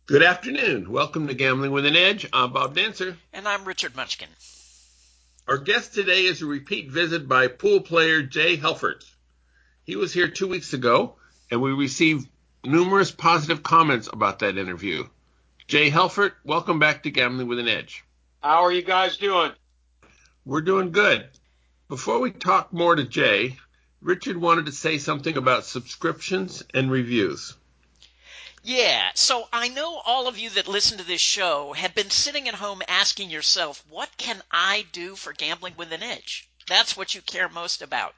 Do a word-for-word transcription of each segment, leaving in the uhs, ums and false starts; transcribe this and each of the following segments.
Good afternoon. Welcome to Gambling with an Edge. I'm Bob Dancer. And I'm Richard Munchkin. Our guest today is a repeat visit by pool player Jay Helfert. He was here two weeks ago, and we received numerous positive comments about that interview. Jay Helfert, welcome back to Gambling with an Edge. How are you guys doing? We're doing good. Before we talk more to Jay, Richard wanted to say something about subscriptions and reviews. Yeah, so I know all of you that listen to this show have been sitting at home asking yourself, what can I do for Gambling with an Edge? That's what you care most about.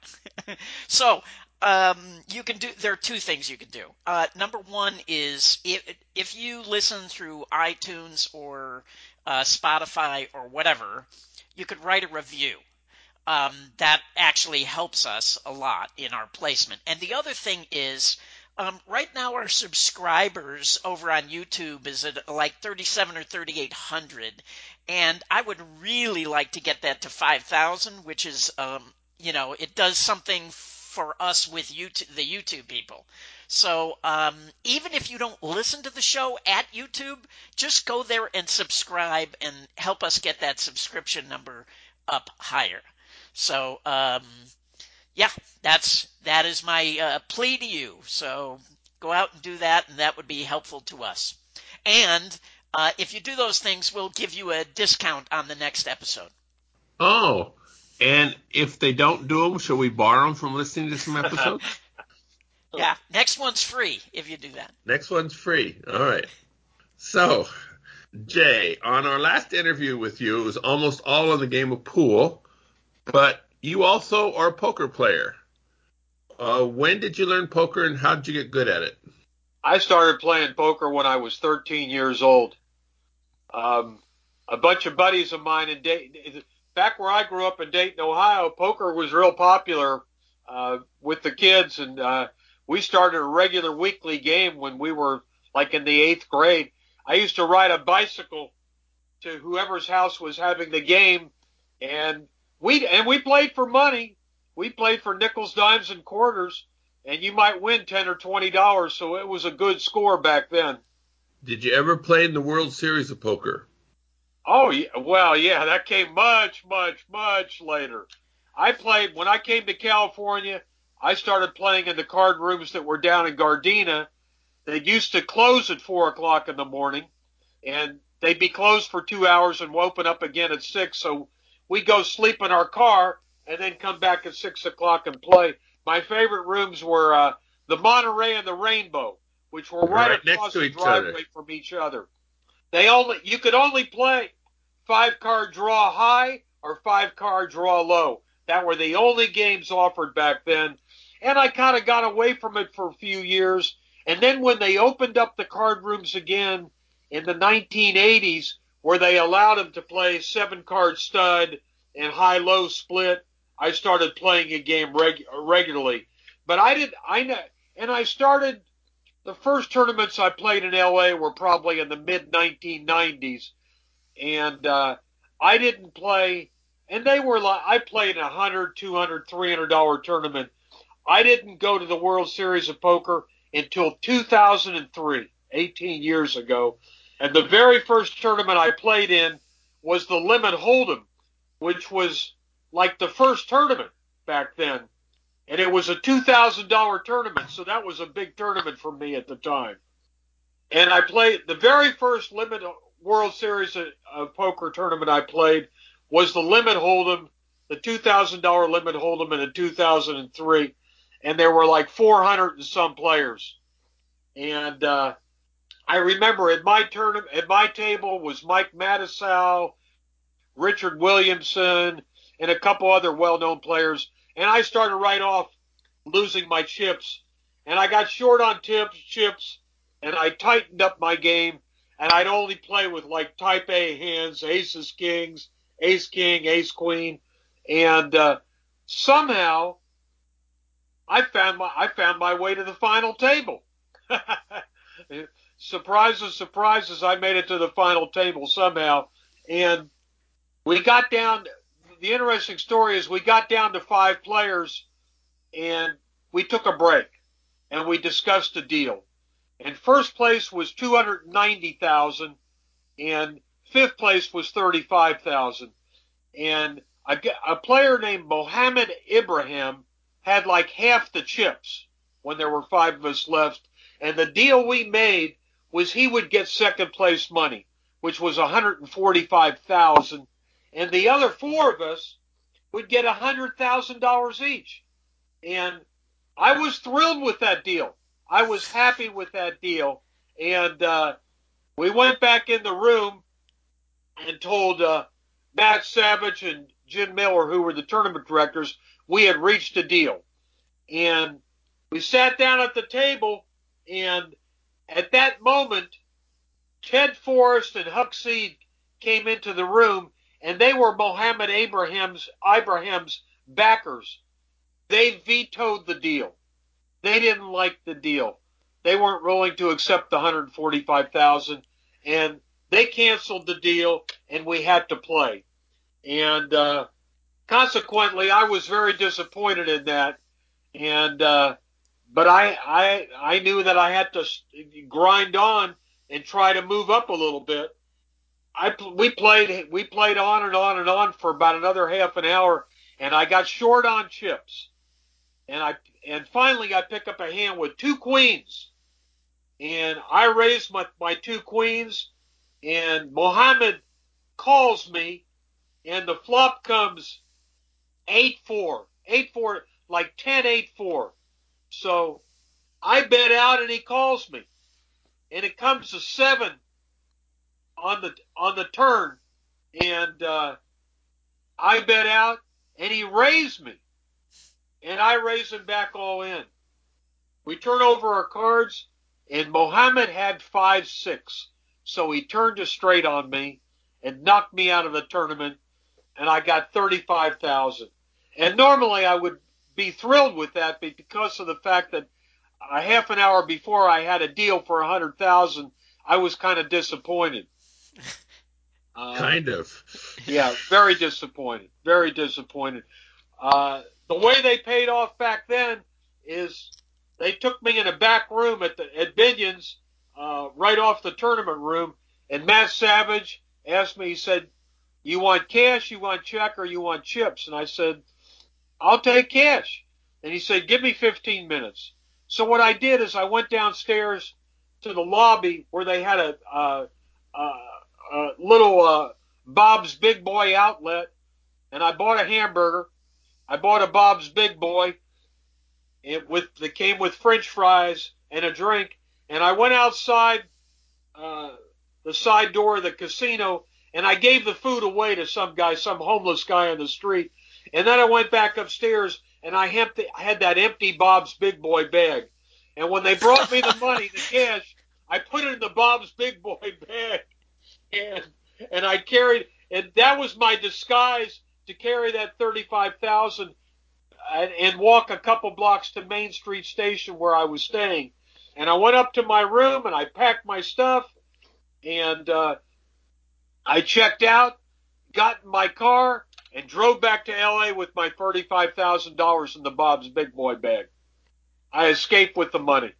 so um, you can do. There are two things you can do. Uh, number one is if, if you listen through iTunes or uh, Spotify or whatever, you could write a review. Um, that actually helps us a lot in our placement. And the other thing is, um, right now our subscribers over on YouTube is at like thirty-seven or thirty-eight hundred, and I would really like to get that to five thousand, which is, um, you know, it does something for us with YouTube, the YouTube people. So um, even if you don't listen to the show at YouTube, just go there and subscribe and help us get that subscription number up higher. So, um, yeah, that's that is my uh, plea to you. So go out and do that, and that would be helpful to us. And uh, if you do those things, we'll give you a discount on the next episode. Oh, and if they don't do them, shall we borrow them from listening to some episodes? Yeah, next one's free if you do that. Next one's free. All right. So, Jay, on our last interview with you, it was almost all on the game of pool, but you also are a poker player. Uh, when did you learn poker and how did you get good at it? I started playing poker when I was thirteen years old. Um, a bunch of buddies of mine in Dayton, back where I grew up in Dayton, Ohio, poker was real popular uh, with the kids, and uh, we started a regular weekly game when we were like in the eighth grade. I used to ride a bicycle to whoever's house was having the game, and we and we played for money. We played for nickels, dimes, and quarters, and you might win ten or twenty dollars. So it was a good score back then. Did you ever play in the World Series of Poker? Oh, yeah, well, yeah, that came much, much, much later. I played when I came to California. I started playing in the card rooms that were down in Gardena. They used to close at four o'clock in the morning, and they'd be closed for two hours and open up again at six. So we go sleep in our car and then come back at six o'clock and play. My favorite rooms were uh, the Monterey and the Rainbow, which were right, Right next across to the each other. driveway from each other. They only you could only play five card draw high or five card draw low. That were the only games offered back then. And I kind of got away from it for a few years. And then when they opened up the card rooms again in the nineteen eighties, where they allowed them to play seven card stud and high low split, I started playing a game reg- regularly. But I did I know and I started the first tournaments I played in L A were probably in the mid nineteen nineties, and uh, I didn't play. And they were like I played a hundred, two hundred, three hundred dollar tournament. I didn't go to the World Series of Poker until two thousand three, eighteen years ago. And the very first tournament I played in was the Limit Hold'em, which was like the first tournament back then. And it was a two thousand dollar tournament, so that was a big tournament for me at the time. And I played the very first Limit World Series of, of Poker tournament I played was the Limit Hold'em, the two thousand dollar Limit Hold'em in two thousand three, and there were like four hundred and some players. And uh, I remember at my tournament, at my table was Mike Matusow, Richard Williamson, and a couple other well-known players. And I started right off losing my chips, and I got short on tips, chips, and I tightened up my game, and I'd only play with like type A hands, aces, kings, ace, king, ace, queen, and uh, somehow I found my I found my way to the final table. Surprises, surprises! I made it to the final table somehow, and we got down. The interesting story is we got down to five players, and we took a break, and we discussed a deal. and first place was two hundred ninety thousand, and fifth place was thirty-five thousand. And a, a player named Mohammed Ibrahim had like half the chips when there were five of us left. And the deal we made was he would get second place money, which was one hundred forty-five thousand dollars. And the other four of us would get one hundred thousand dollars each. And I was thrilled with that deal. I was happy with that deal. And uh, we went back in the room and told uh, Matt Savage and Jim Miller, who were the tournament directors, we had reached a deal. And we sat down at the table, and at that moment, Ted Forrest and Huck Seed came into the room, and they were Mohammed Ibrahim's, Ibrahim's backers. They vetoed the deal. They didn't like the deal. They weren't willing to accept the one hundred forty-five thousand dollars, and they canceled the deal, and we had to play. And uh, consequently, I was very disappointed in that. And uh, but I, I I knew that I had to grind on and try to move up a little bit. I we played we played on and on and on for about another half an hour, and I got short on chips. And I and finally I pick up a hand with two queens, and I raise my, my two queens, and Mohammed calls me, and the flop comes eight four, eight four, like ten eight four. So I bet out, and he calls me, and it comes to seven on the on the turn, and uh, I bet out, and he raised me, and I raise him back all in. We turn over our cards, and Mohammed had five six, so he turned a straight on me and knocked me out of the tournament, and I got thirty-five thousand. And normally I would be thrilled with that, but because of the fact that a half an hour before I had a deal for one hundred thousand, I was kind of disappointed. Uh, kind of. Yeah, very disappointed. Very disappointed. Uh, the way they paid off back then is they took me in a back room at the at Binion's, uh, right off the tournament room, and Matt Savage asked me, he said, "You want cash, you want check, or you want chips?" And I said, "I'll take cash." And he said, "Give me fifteen minutes. So what I did is I went downstairs to the lobby where they had a, uh, uh, a little uh, Bob's Big Boy outlet, and I bought a hamburger. I bought a Bob's Big Boy. It with that came with French fries and a drink, and I went outside uh, the side door of the casino, and I gave the food away to some guy, some homeless guy on the street. And then I went back upstairs, and I had that empty Bob's Big Boy bag. And when they brought me the money, the cash, I put it in the Bob's Big Boy bag, and and I carried, and that was my disguise to carry that thirty-five thousand and, and walk a couple blocks to Main Street Station where I was staying. And I went up to my room, and I packed my stuff, and uh, I checked out, got in my car, and drove back to L A with my thirty-five thousand dollars in the Bob's Big Boy bag. I escaped with the money.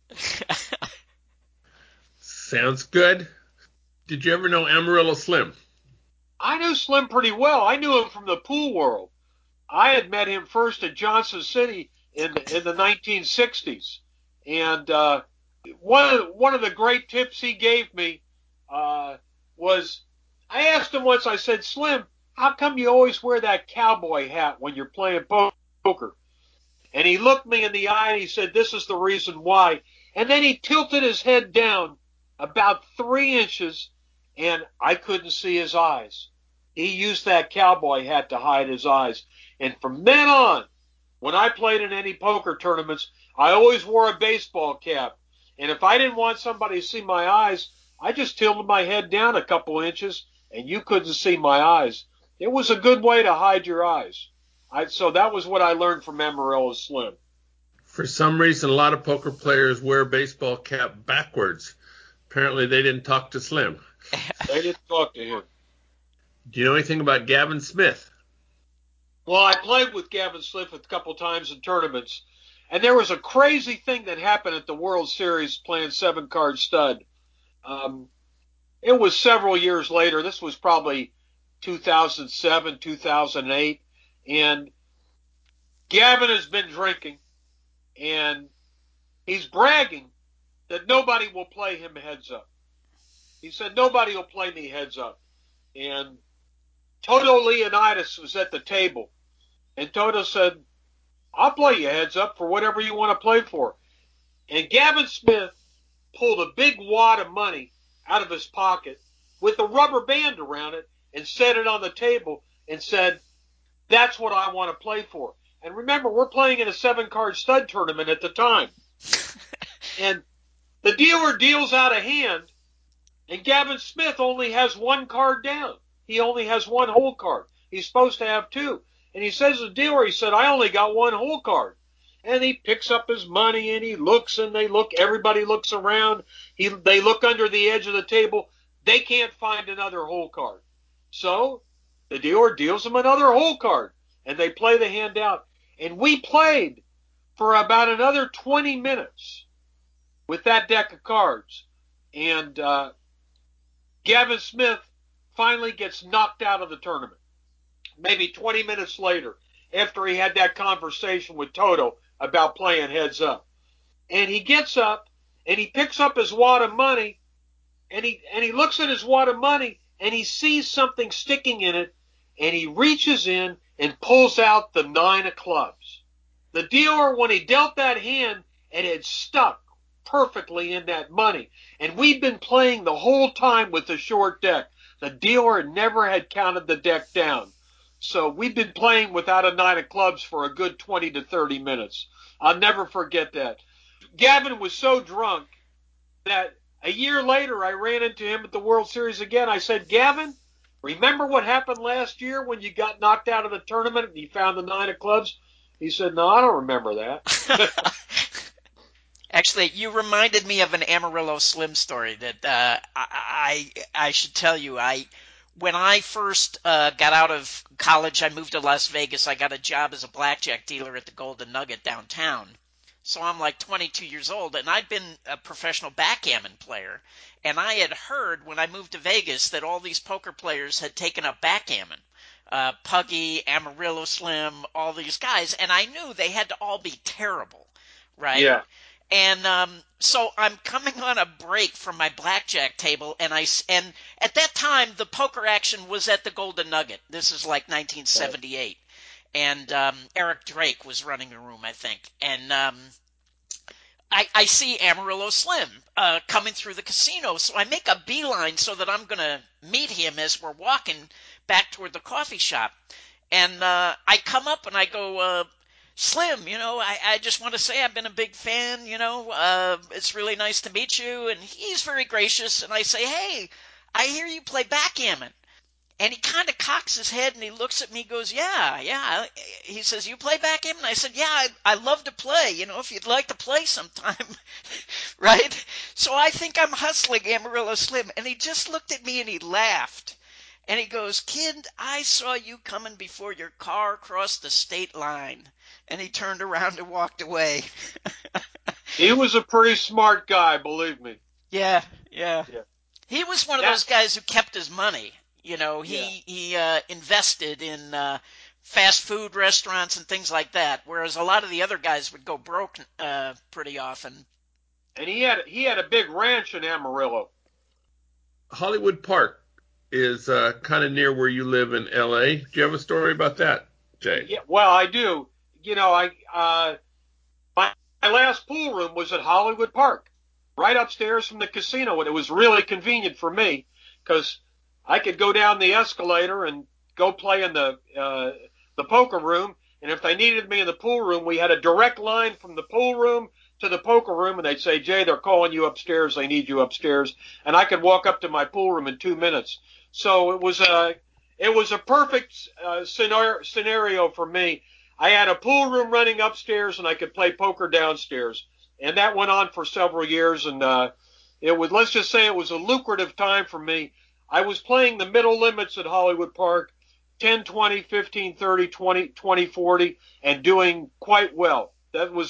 Sounds good. Did you ever know Amarillo Slim? I knew Slim pretty well. I knew him from the pool world. I had met him first at Johnson City in in the nineteen sixties, and uh, one of the, one of the great tips he gave me uh, was I asked him once. I said, "Slim, how come you always wear that cowboy hat when you're playing poker?" And he looked me in the eye and he said, "This is the reason why." And then he tilted his head down about three inches, and I couldn't see his eyes. He used that cowboy hat to hide his eyes. And from then on, when I played in any poker tournaments, I always wore a baseball cap. And if I didn't want somebody to see my eyes, I just tilted my head down a couple inches, and you couldn't see my eyes. It was a good way to hide your eyes. I, so that was what I learned from Amarillo Slim. For some reason, a lot of poker players wear a baseball cap backwards. Apparently, they didn't talk to Slim. They didn't talk to him. Do you know anything about Gavin Smith? Well, I played with Gavin Smith a couple times in tournaments, And there was a crazy thing that happened at the World Series playing seven card stud. Um, it was several years later. This was probably two thousand seven, two thousand eight. And Gavin has been drinking, and he's bragging that nobody will play him heads up. He said, nobody will play me heads up. And Toto Leonidas was at the table. And Toto said, I'll play you heads up for whatever you want to play for. And Gavin Smith pulled a big wad of money out of his pocket with a rubber band around it and set it on the table and said, that's what I want to play for. And remember, we're playing in a seven-card stud tournament at the time. And the dealer deals out a hand, and Gavin Smith only has one card down. He only has one hole card. He's supposed to have two. And he says to the dealer, he said, I only got one hole card. And he picks up his money, and he looks, and they look. Everybody looks around. He, they look under the edge of the table. They can't find another hole card. So the dealer deals them another hole card, and they play the hand out. And we played for about another twenty minutes with that deck of cards. And uh, Gavin Smith finally gets knocked out of the tournament. Maybe twenty minutes later, after he had that conversation with Toto about playing heads up. And he gets up, and he picks up his wad of money, and he, and he looks at his wad of money, and he sees something sticking in it, and he reaches in and pulls out the nine of clubs. The dealer, when he dealt that hand, it had stuck perfectly in that money. And we'd been playing the whole time with the short deck. The dealer never had counted the deck down. So we'd been playing without a nine of clubs for a good twenty to thirty minutes. I'll never forget that. Gavin was so drunk that a year later I ran into him at the World Series again. I said, Gavin, remember what happened last year when you got knocked out of the tournament and you found the nine of clubs? He said, no, I don't remember that. Actually, you reminded me of an Amarillo Slim story that uh, I, I I should tell you. I when I first uh, got out of college, I moved to Las Vegas. I got a job as a blackjack dealer at the Golden Nugget downtown. So I'm like twenty-two years old, and I'd been a professional backgammon player. And I had heard when I moved to Vegas that all these poker players had taken up backgammon. Uh, Puggy, Amarillo Slim, all these guys. And I knew they had to all be terrible, right? Yeah. And um, so I'm coming on a break from my blackjack table, and I and at that time the poker action was at the Golden Nugget. This is like nineteen seventy-eight, and um, Eric Drake was running the room, I think. And um, I, I see Amarillo Slim uh, coming through the casino, so I make a beeline so that I'm going to meet him as we're walking back toward the coffee shop. And uh, I come up and I go, uh, Slim, you know, I, I just want to say I've been a big fan, you know, uh, it's really nice to meet you. And he's very gracious. And I say, hey, I hear you play backgammon. And he kind of cocks his head and he looks at me and goes, yeah, yeah. He says, you play backgammon? I said, yeah, I, I love to play, you know, if you'd like to play sometime, right? So I think I'm hustling Amarillo Slim. And he just looked at me and he laughed. And he goes, kid, I saw you coming before your car crossed the state line. And he turned around and walked away. He was a pretty smart guy, believe me. Yeah, yeah. Yeah. He was one of Yeah. those guys who kept his money. You know, he, Yeah. he uh, invested in uh, fast food restaurants and things like that, whereas a lot of the other guys would go broke uh, pretty often. And he had he had a big ranch in Amarillo. Hollywood Park is uh, kind of near where you live in L A. Do you have a story about that, Jay? Yeah, well, I do. You know, I uh, my, my last pool room was at Hollywood Park, right upstairs from the casino, and it was really convenient for me because I could go down the escalator and go play in the uh, the poker room. And if they needed me in the pool room, we had a direct line from the pool room to the poker room, and they'd say, Jay, they're calling you upstairs. They need you upstairs. And I could walk up to my pool room in two minutes. So it was a, it was a perfect uh, scenario, scenario for me. I had a pool room running upstairs, and I could play poker downstairs. And that went on for several years. And uh, it was, let's just say it was a lucrative time for me. I was playing the middle limits at Hollywood Park, ten, twenty, fifteen, thirty, twenty, twenty, forty, and doing quite well. That was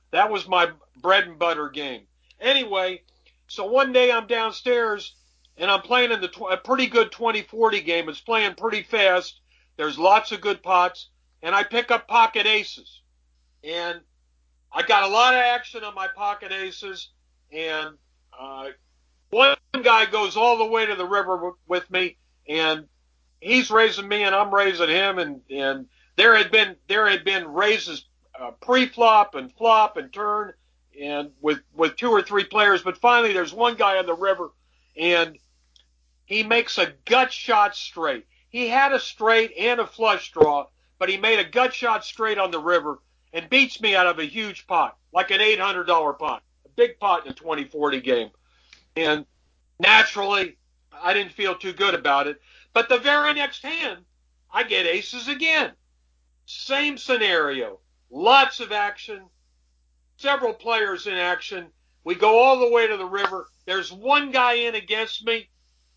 That was my bread and butter game. Anyway, so one day I'm downstairs and I'm playing in the tw- a pretty good twenty forty game. It's playing pretty fast. There's lots of good pots, and I pick up pocket aces. And I got a lot of action on my pocket aces, and uh, one guy goes all the way to the river w- with me, and he's raising me, and I'm raising him, and and there had been there had been raises uh, pre-flop and flop and turn, and with with two or three players, but finally there's one guy on the river, and he makes a gut shot straight. He had a straight and a flush draw, but he made a gut shot straight on the river and beats me out of a huge pot, like an eight hundred dollars pot, a big pot in a twenty forty game. And naturally, I didn't feel too good about it. But the very next hand, I get aces again. Same scenario. Lots of action. Several players in action. We go all the way to the river. There's one guy in against me,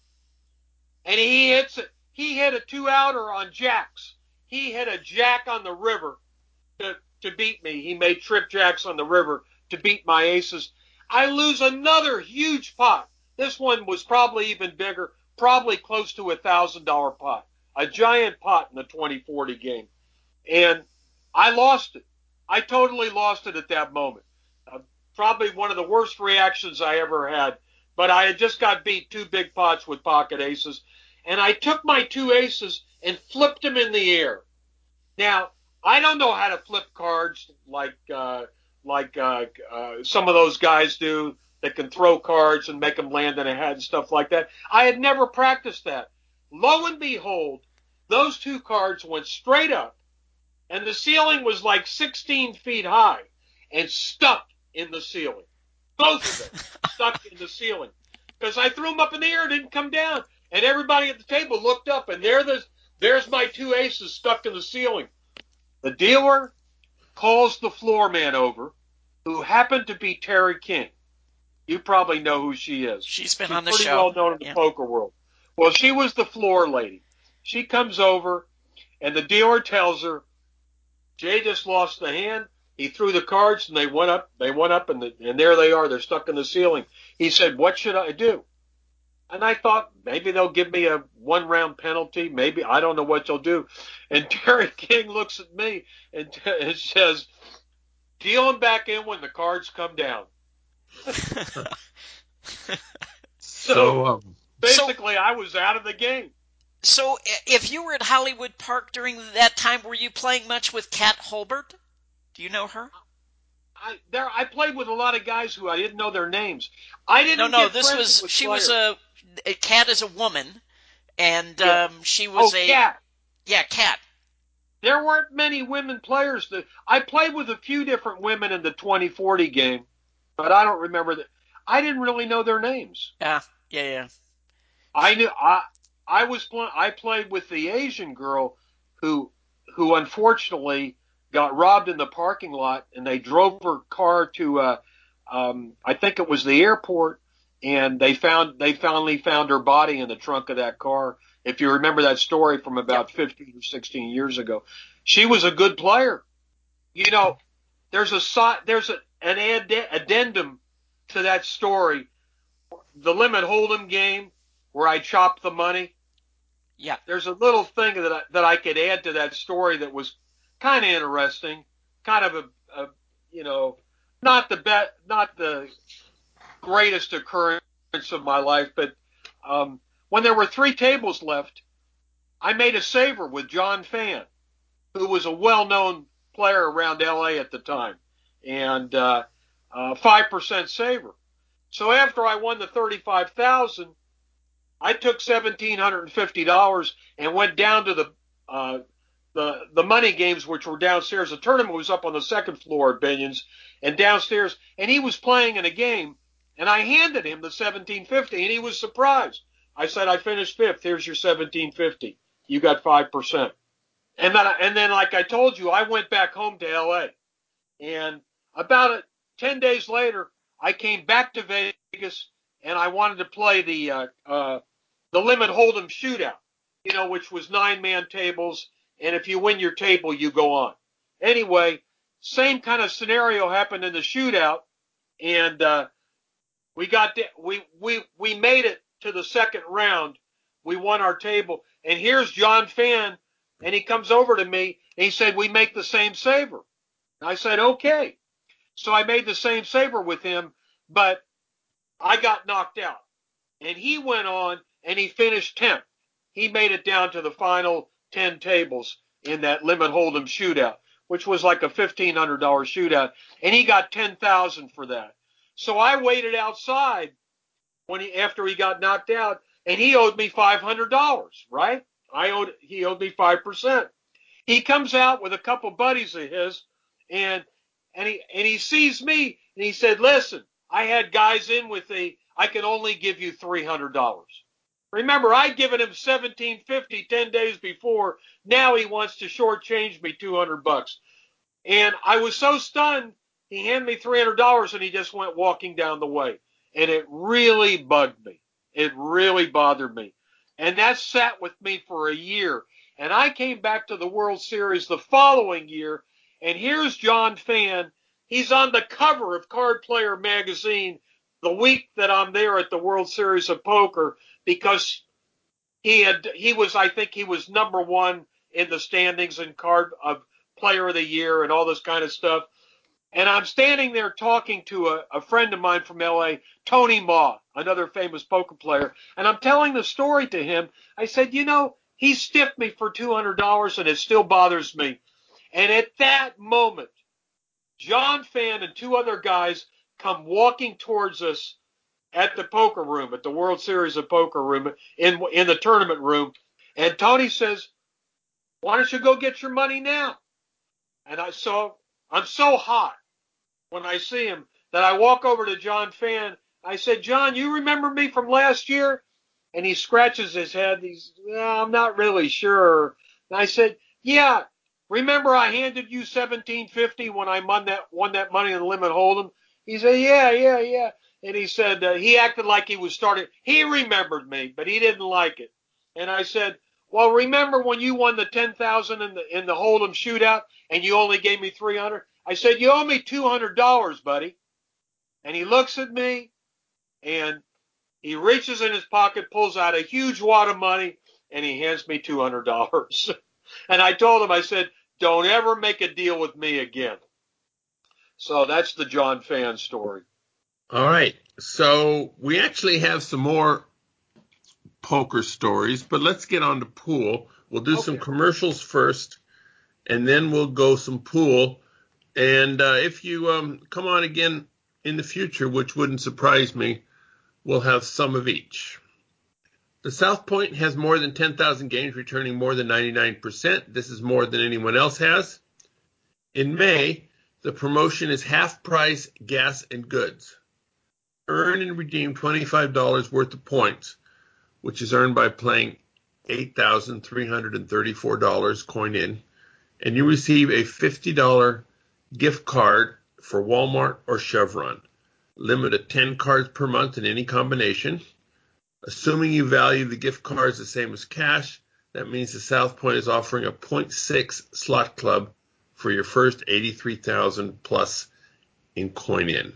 and he hits it. He hit a two-outer on jacks. He hit a jack on the river to, to beat me. He made trip jacks on the river to beat my aces. I lose another huge pot. This one was probably even bigger, probably close to a thousand dollar pot, a giant pot in the twenty forty game. And I lost it. I totally lost it at that moment. Uh, probably one of the worst reactions I ever had. But I had just got beat two big pots with pocket aces. And I took my two aces and flipped them in the air. Now, I don't know how to flip cards like uh, like uh, uh, some of those guys do that can throw cards and make them land in a head and stuff like that. I had never practiced that. Lo and behold, those two cards went straight up, and the ceiling was like sixteen feet high and stuck in the ceiling. Both of them stuck in the ceiling because I threw them up in the air and didn't come down. And everybody at the table looked up, and there the, there's my two aces stuck in the ceiling. The dealer calls the floor man over, who happened to be Terry King. You probably know who she is. She's been She's on the pretty show. well known in the Yeah. poker world. Well, she was the floor lady. She comes over, and the dealer tells her, Jay just lost the hand. He threw the cards, and they went up. They went up, and, the, and there they are. They're stuck in the ceiling. He said, what should I do? And I thought maybe they'll give me a one-round penalty. Maybe I don't know what they'll do. And Terry King looks at me and, t- and says, deal them back in when the cards come down. So, um, Basically, I was out of the game. So, if you were at Hollywood Park during that time, were you playing much with Kat Holbert? Do you know her? I there I played with a lot of guys who I didn't know their names. I didn't No, no. get This friendly was with she players. was a, a Kat is a woman, and Yeah. um, she was oh, a Cat. yeah Kat. There weren't many women players. That I played with a few different women in the twenty forty game, but I don't remember that. I didn't really know their names. Yeah, yeah, yeah. I knew I I was playing. I played with the Asian girl who who unfortunately got robbed in the parking lot, and they drove her car to uh, um, I think it was the airport, and they found they finally found her body in the trunk of that car. If you remember that story from about Yep. fifteen or sixteen years ago, she was a good player. You know, there's a there's a, an add- addendum to that story. The Limit Hold'em game where I chopped the money. Yeah. There's a little thing that I, that I could add to that story that was kind of interesting, kind of a, a you know, not the bet, not the greatest occurrence of my life, but um, when there were three tables left, I made a saver with John Fan, who was a well-known player around L A at the time, and uh, uh, five percent saver. So after I won the thirty-five thousand dollars, I took one thousand seven hundred fifty dollars and went down to the uh, the the money games, which were downstairs. The tournament was up on the second floor at Binion's, and downstairs, and he was playing in a game, and I handed him the seventeen fifty, and he was surprised. I said, I finished fifth. Here's your seventeen fifty. You got five percent. And then, and then, like I told you, I went back home to L A. And about a, ten days later, I came back to Vegas, and I wanted to play the uh, uh, the Limit Hold'em shootout, you know, which was nine-man tables, and if you win your table, you go on. Anyway, same kind of scenario happened in the shootout, and uh, we got the, we we we made it to the second round. We won our table, and here's John Fan, and he comes over to me and he said, "We make the same saber." And I said, "Okay." So I made the same saber with him, but I got knocked out, and he went on and he finished tenth. He made it down to the final ten tables in that limit hold'em shootout, which was like a fifteen hundred dollars shootout, and he got ten thousand dollars for that. So I waited outside when he after he got knocked out, and he owed me five hundred dollars, right? I owed he owed me five percent. He comes out with a couple buddies of his, and and he and he sees me, and he said, "Listen, I had guys in with me. I can only give you three hundred dollars." Remember, I'd given him seventeen fifty ten days before. Now he wants to shortchange me two hundred bucks. And I was so stunned, he handed me three hundred dollars and he just went walking down the way. And it really bugged me. It really bothered me. And that sat with me for a year. And I came back to the World Series the following year, and here's John Fan. He's on the cover of Card Player magazine the week that I'm there at the World Series of Poker, because he had he was I think he was number one in the standings in card of player of the year and all this kind of stuff. And I'm standing there talking to a, a friend of mine from L A, Tony Ma, another famous poker player, and I'm telling the story to him. I said, you know, he stiffed me for two hundred dollars and it still bothers me. And at that moment, John Fan and two other guys come walking towards us at the poker room, at the World Series of Poker room, in in the tournament room. And Tony says, "Why don't you go get your money now?" And I so I'm so hot when I see him that I walk over to John Fan. I said, "John, you remember me from last year?" And he scratches his head. He's, well, "I'm not really sure." And I said, "Yeah, remember I handed you seventeen fifty when I won that won that money in the limit hold'em?" He said, "Yeah, yeah, yeah." And he said, uh, he acted like he was starting. He remembered me, but he didn't like it. And I said, "Well, remember when you won the ten thousand in the in the hold'em shootout and you only gave me three hundred? I said, "You owe me two hundred dollars, buddy." And he looks at me and he reaches in his pocket, pulls out a huge wad of money, and he hands me two hundred dollars. And I told him, I said, "Don't ever make a deal with me again." So that's the John Fan story. All right. So we actually have some more poker stories, but let's get on to pool. We'll do okay. some commercials first, and then we'll go some pool. And uh, if you um, come on again in the future, which wouldn't surprise me, we'll have some of each. The South Point has more than ten thousand games, returning more than ninety-nine percent. This is more than anyone else has. In May, the promotion is half price gas and goods. Earn and redeem twenty-five dollars worth of points, which is earned by playing eight thousand three hundred thirty-four dollars coin in, and you receive a fifty dollars gift card for Walmart or Chevron. Limit of ten cards per month in any combination. Assuming you value the gift cards the same as cash, that means the South Point is offering a zero point six slot club for your first eighty-three thousand plus in coin in.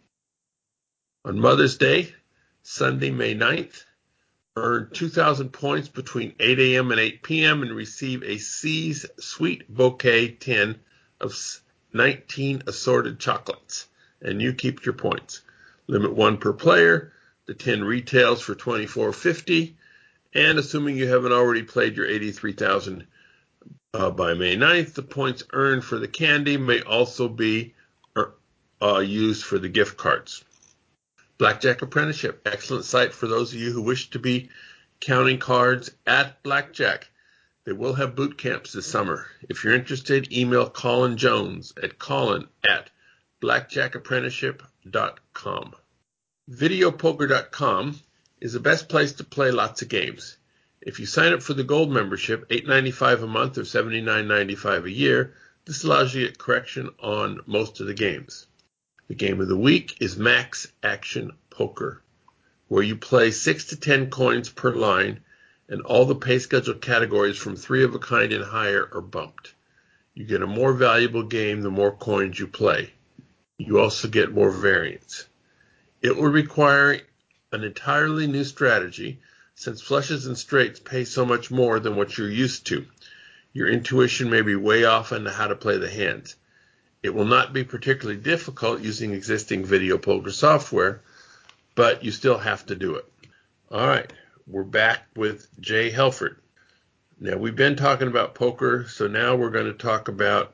On Mother's Day, Sunday, May ninth, earn two thousand points between eight a.m. and eight p.m. and receive a C's Sweet Bouquet tin of nineteen assorted chocolates, and you keep your points. Limit one per player. The tin retails for twenty-four fifty, and assuming you haven't already played your eighty-three thousand uh, by May ninth, the points earned for the candy may also be uh, used for the gift cards. Blackjack Apprenticeship, excellent site for those of you who wish to be counting cards at Blackjack. They will have boot camps this summer. If you're interested, email Colin Jones at colin at blackjack apprenticeship dot com. video poker dot com is the best place to play lots of games. If you sign up for the gold membership, eight dollars and ninety-five cents a month or seventy-nine dollars and ninety-five cents a year, this allows you to get correction on most of the games. The game of the week is Max Action Poker, where you play six to ten coins per line, and all the pay schedule categories from three of a kind and higher are bumped. You get a more valuable game the more coins you play. You also get more variance. It will require an entirely new strategy, since flushes and straights pay so much more than what you're used to. Your intuition may be way off on how to play the hands. It will not be particularly difficult using existing video poker software, but you still have to do it. All right, we're back with Jay Helfert. Now, we've been talking about poker, so now we're going to talk about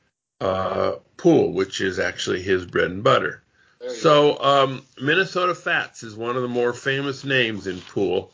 uh, pool, which is actually his bread and butter. So, um, Minnesota Fats is one of the more famous names in pool.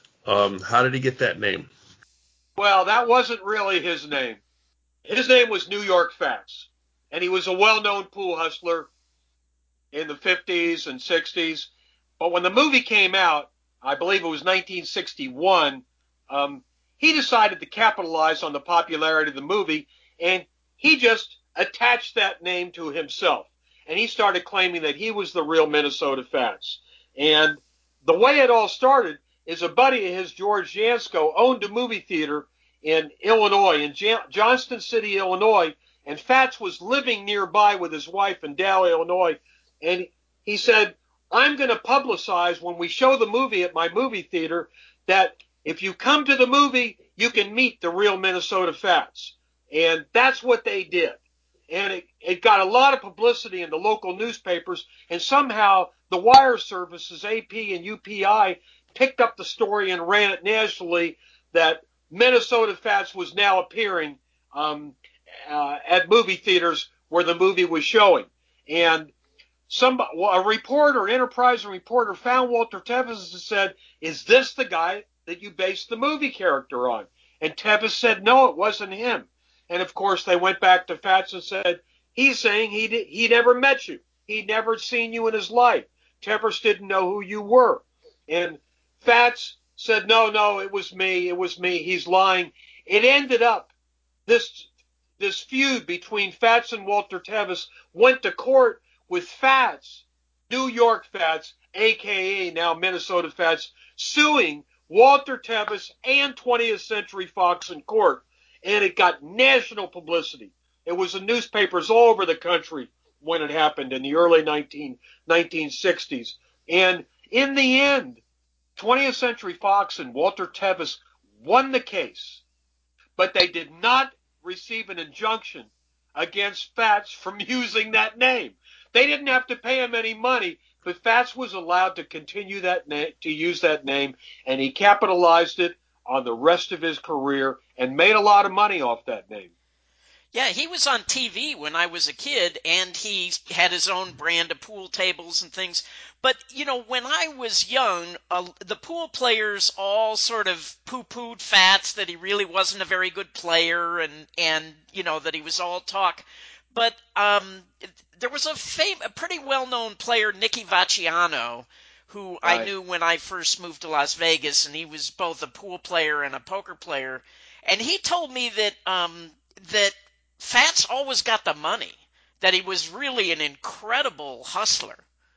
Um, how did he get that name? Well, that wasn't really his name. His name was New York Fats, and he was a well-known pool hustler in the fifties and sixties. But when the movie came out, I believe it was nineteen sixty-one, um, he decided to capitalize on the popularity of the movie, and he just attached that name to himself. And he started claiming that he was the real Minnesota Fats. And the way it all started is a buddy of his, George Jansko, owned a movie theater in Illinois, in Johnston City, Illinois, and Fats was living nearby with his wife in Dale, Illinois. And he said, I'm going to publicize when we show the movie at my movie theater that if you come to the movie, you can meet the real Minnesota Fats. And that's what they did. And it, it got a lot of publicity in the local newspapers, and somehow the wire services, A P and U P I, picked up the story and ran it nationally that Minnesota Fats was now appearing um, uh, at movie theaters where the movie was showing. And some a reporter, an enterprising reporter, found Walter Tevis and said, is this the guy that you based the movie character on? And Tevis said, no, it wasn't him. And, of course, they went back to Fats and said, he's saying he did, he never met you. He'd never seen you in his life. Tevis didn't know who you were. And Fats said, no, no, it was me. It was me. He's lying. It ended up, this this feud between Fats and Walter Tevis went to court with Fats, New York Fats, a k a now Minnesota Fats, suing Walter Tevis and twentieth Century Fox in court. And it got national publicity. It was in newspapers all over the country when it happened in the early nineteen sixties. And in the end, twentieth Century Fox and Walter Tevis won the case, but they did not receive an injunction against Fats from using that name. They didn't have to pay him any money, but Fats was allowed to continue that name, to use that name, and he capitalized it on the rest of his career and made a lot of money off that name. Yeah, he was on T V when I was a kid, and he had his own brand of pool tables and things. But, you know, when I was young, uh, the pool players all sort of poo-pooed Fats, that he really wasn't a very good player, and, and you know, that he was all talk. But um, there was a, fam- a pretty well-known player, Nicky Vacciano, who right. I knew when I first moved to Las Vegas, and he was both a pool player and a poker player. And he told me that um, that Fats always got the money, that he was really an incredible hustler.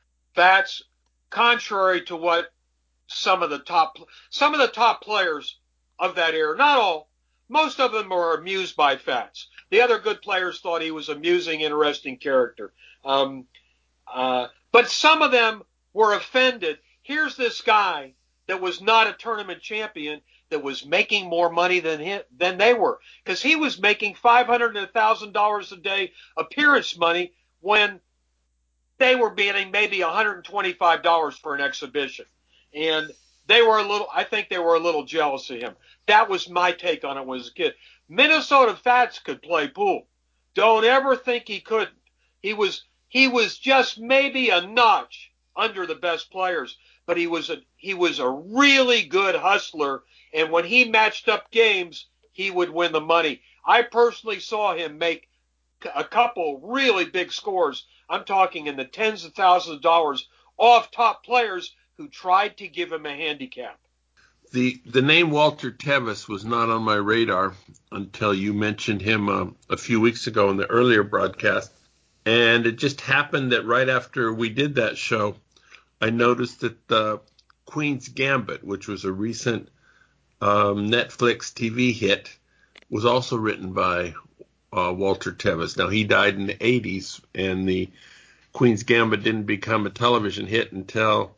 Fats, contrary to what some of the top some of the top players of that era, not all, most of them were amused by Fats. The other good players thought he was an amusing, interesting character. Um, uh, but some of them were offended. Here's this guy that was not a tournament champion that was making more money than him, than they were, because he was making five hundred and one thousand dollars a day appearance money when they were getting maybe one hundred twenty-five dollars for an exhibition. And they were a little, I think they were a little jealous of him. That was my take on it when I was a kid. Minnesota Fats could play pool. Don't ever think he couldn't. He was, he was just maybe a notch under the best players, but he was a, he was a really good hustler. And when he matched up games, he would win the money. I personally saw him make a couple really big scores. I'm talking in the tens of thousands of dollars off top players who tried to give him a handicap. The the name Walter Tevis was not on my radar until you mentioned him uh, a few weeks ago in the earlier broadcast. And it just happened that right after we did that show, I noticed that the Queen's Gambit, which was a recent um, Netflix T V hit, was also written by uh, Walter Tevis. Now, he died in the eighties, and the Queen's Gambit didn't become a television hit until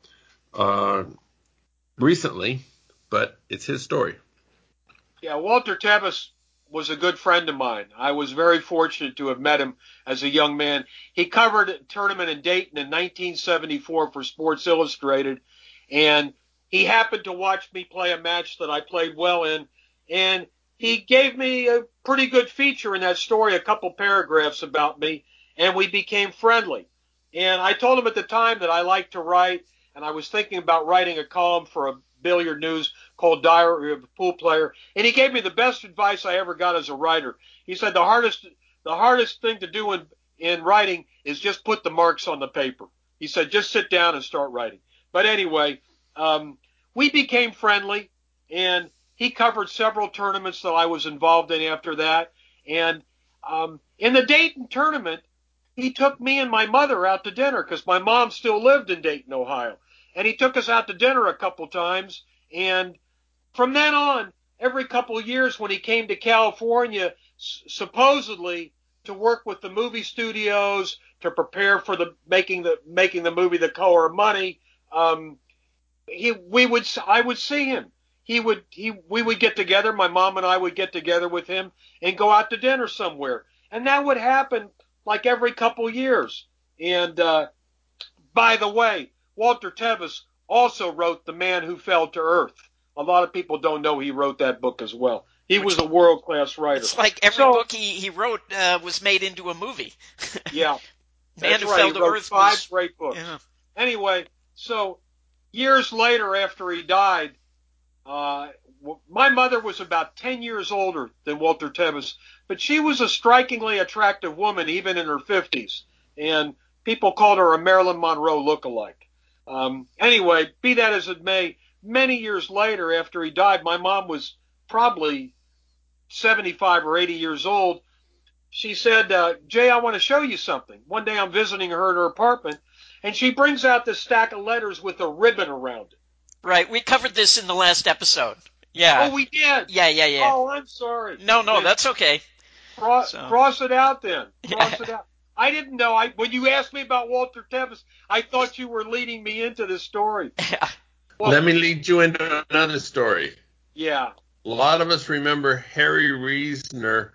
uh, recently, but it's his story. Yeah, Walter Tevis was a good friend of mine. I was very fortunate to have met him as a young man. He covered a tournament in Dayton in nineteen seventy-four for Sports Illustrated, and he happened to watch me play a match that I played well in, and he gave me a pretty good feature in that story, a couple paragraphs about me, and we became friendly. And I told him at the time that I liked to write, and I was thinking about writing a column for a Billiard News called Diary of a Pool Player, and he gave me the best advice I ever got as a writer. He said the hardest the hardest thing to do in, in writing is just put the marks on the paper. He said just sit down and start writing. But anyway, um, we became friendly, and he covered several tournaments that I was involved in after that. And um, in the Dayton tournament, he took me and my mother out to dinner because my mom still lived in Dayton, Ohio. And he took us out to dinner a couple times. And from then on, every couple of years when he came to California, s- supposedly to work with the movie studios to prepare for the making the making the movie The Color of Money, um, he we would I would see him. He would he we would get together. My mom and I would get together with him and go out to dinner somewhere. And that would happen like every couple of years. And uh, by the way, Walter Tevis also wrote The Man Who Fell to Earth. A lot of people don't know he wrote that book as well. He Which, was a world-class writer. It's like every so, book he, he wrote uh, was made into a movie. Yeah, Man that's Who right. Fell He to wrote Earth five was, great books. yeah. Anyway, so years later after he died, uh, my mother was about ten years older than Walter Tevis, but she was a strikingly attractive woman even in her fifties, and people called her a Marilyn Monroe lookalike. Um, anyway, be that as it may, many years later after he died, my mom was probably seventy-five or eighty years old. She said, uh, Jay, I want to show you something. One day I'm visiting her at her apartment, and she brings out this stack of letters with a ribbon around it. Right, we covered this in the last episode. Yeah. Oh, we did? Yeah, yeah, yeah. Oh, I'm sorry. No, no, Then that's okay. Cross, So. cross it out then. Cross Yeah. it out. I didn't know. I when you asked me about Walter Tevis, I thought you were leading me into this story. Yeah. Well, Let me lead you into another story. Yeah. A lot of us remember Harry Reasoner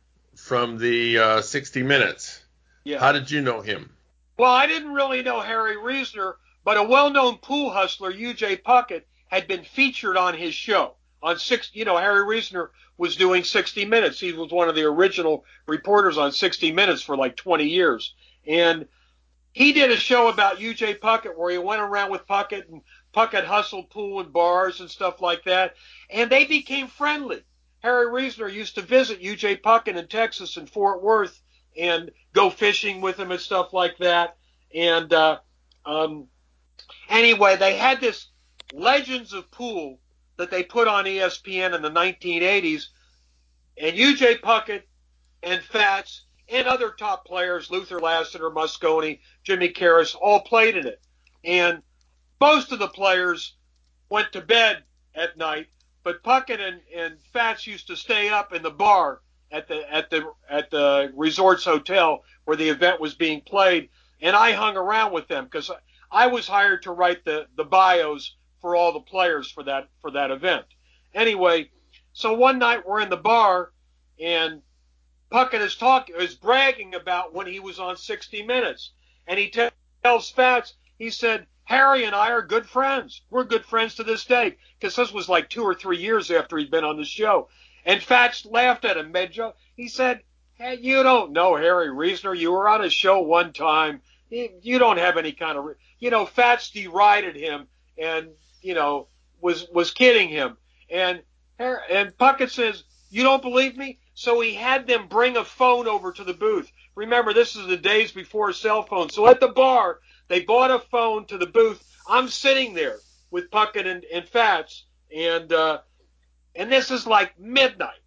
from the uh, sixty minutes. Yeah. How did you know him? Well, I didn't really know Harry Reasoner, but a well-known pool hustler, U J Puckett, had been featured on his show. On six, you know, Harry Reasoner was doing sixty minutes. He was one of the original reporters on sixty minutes for like twenty years. And he did a show about U J Puckett where he went around with Puckett, and Puckett hustled pool and bars and stuff like that. And they became friendly. Harry Reasoner used to visit U J Puckett in Texas and Fort Worth and go fishing with him and stuff like that. And uh, um, anyway, they had this Legends of Pool that they put on E S P N in the nineteen eighties. And U J Puckett and Fats and other top players, Luther Lassiter, Mosconi, Jimmy Karras, all played in it. And most of the players went to bed at night, but Puckett and, and Fats used to stay up in the bar at the at the at the Resorts Hotel where the event was being played, and I hung around with them because I was hired to write the, the bios for all the players for that for that event. Anyway, so one night we're in the bar, and Puckett is talking, is bragging about when he was on sixty minutes, and he t- tells Fats, he said, Harry and I are good friends. We're good friends to this day, because this was like two or three years after he'd been on the show. And Fats laughed at him, made joke. He said, hey, you don't know Harry Reasoner. You were on a show one time. You don't have any kind of, re-. you know, Fats derided him and, you know, was was kidding him. And and Puckett says, you don't believe me? So he had them bring a phone over to the booth. Remember, this is the days before cell phones. So at the bar, they bought a phone to the booth. I'm sitting there with Puckett and, and Fats, and uh, and this is like midnight.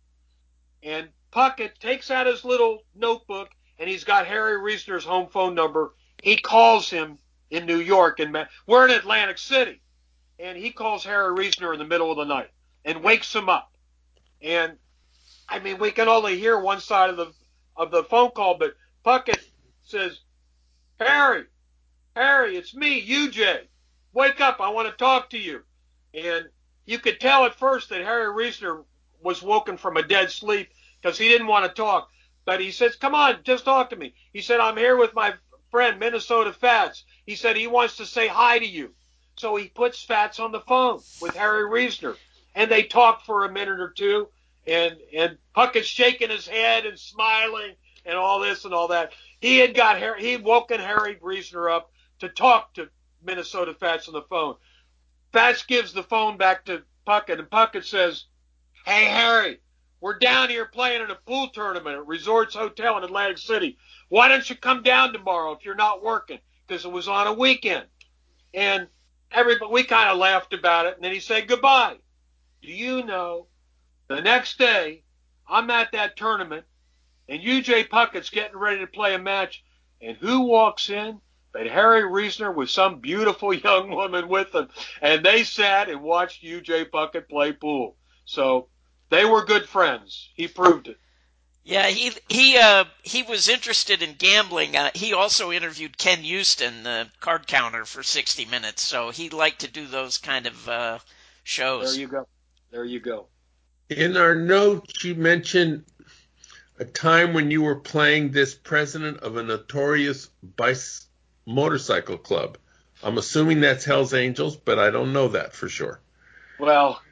And Puckett takes out his little notebook, and he's got Harry Reasoner's home phone number. He calls him in New York, and we're in Atlantic City. And he calls Harry Reasoner in the middle of the night and wakes him up. And I mean, we can only hear one side of the of the phone call, but Puckett says, Harry, Harry, it's me, U J. Wake up, I want to talk to you. And you could tell at first that Harry Reasoner was woken from a dead sleep because he didn't want to talk. But he says, come on, just talk to me. He said, I'm here with my friend, Minnesota Fats. He said he wants to say hi to you. So he puts Fats on the phone with Harry Reasoner. And they talk for a minute or two. And, and Puckett's shaking his head and smiling and all this and all that. He had got Harry, he had woken Harry Reasoner up to talk to Minnesota Fats on the phone. Fats gives the phone back to Puckett, and Puckett says, hey, Harry, we're down here playing in a pool tournament at Resorts Hotel in Atlantic City. Why don't you come down tomorrow if you're not working? Because it was on a weekend. And everybody, we kind of laughed about it, and then he said goodbye. Do you know, the next day, I'm at that tournament, and U J Puckett's getting ready to play a match, and who walks in but Harry Reasoner with some beautiful young woman with him, and they sat and watched U J Puckett play pool. So they were good friends. He proved it. Yeah, he he uh he was interested in gambling. Uh, he also interviewed Ken Houston, the card counter, for sixty minutes. So he liked to do those kind of uh, shows. There you go. There you go. In our notes, you mentioned a time when you were playing this president of a notorious bicycle motorcycle club. I'm assuming that's Hell's Angels, but I don't know that for sure. Well,